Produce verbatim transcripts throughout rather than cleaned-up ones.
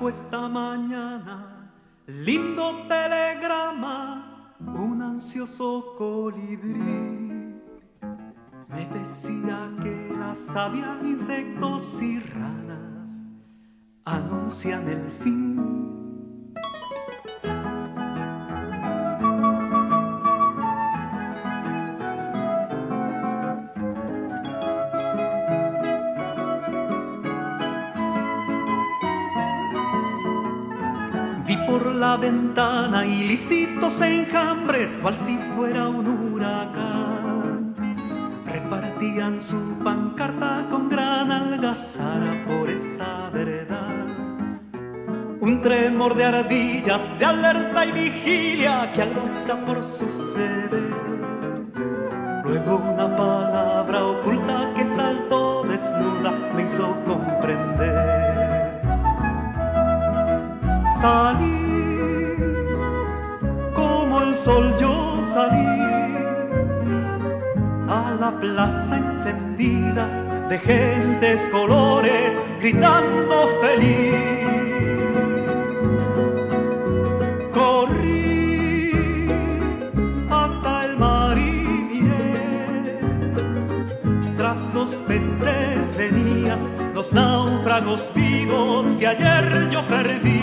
trajo esta mañana lindo telegrama, un ansioso colibrí. Me decía que la savia, insectos y ranas anuncian el fin. Vi por la ventana ilícitos enjambres, cual si fuera un huracán. Repartían su pancarta con gran algazara por esa vereda. Un tremor de ardillas, de alerta y vigilia, que algo está por suceder. Luego una palabra oculta que saltó desnuda me hizo comprender. Salí, como el sol yo salí, a la plaza encendida de gentes colores gritando feliz. Corrí hasta el mar y miré, tras los peces venían los náufragos vivos que ayer yo perdí.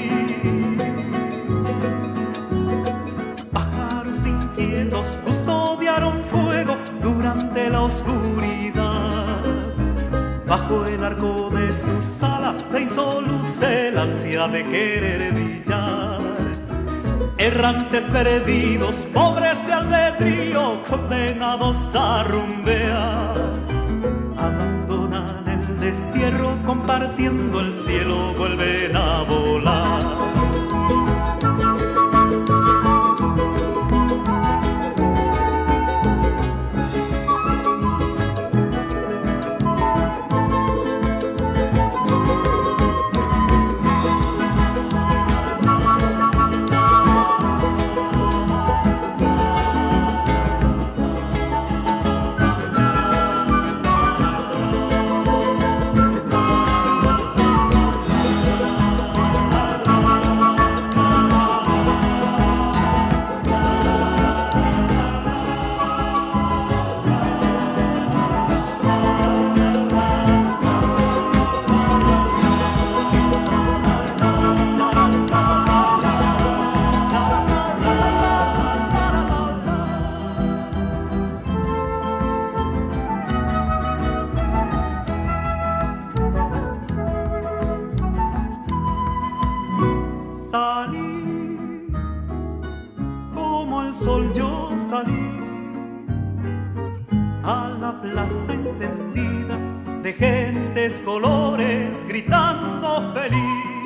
Los custodiaron fuego durante la oscuridad. Bajo el arco de sus alas se hizo luz el ansia de querer brillar. Errantes perdidos, pobres de albedrío, condenados a rumbear, abandonan el destierro, compartiendo el cielo, vuelven a volar. Salí, como el sol yo salí, a la plaza encendida de gentes colores gritando feliz.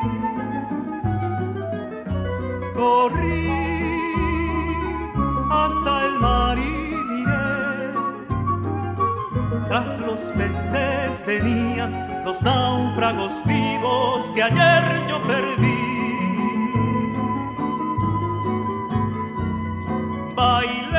Corrí hasta el mar y miré, tras los peces venían los náufragos vivos que ayer yo perdí. Baila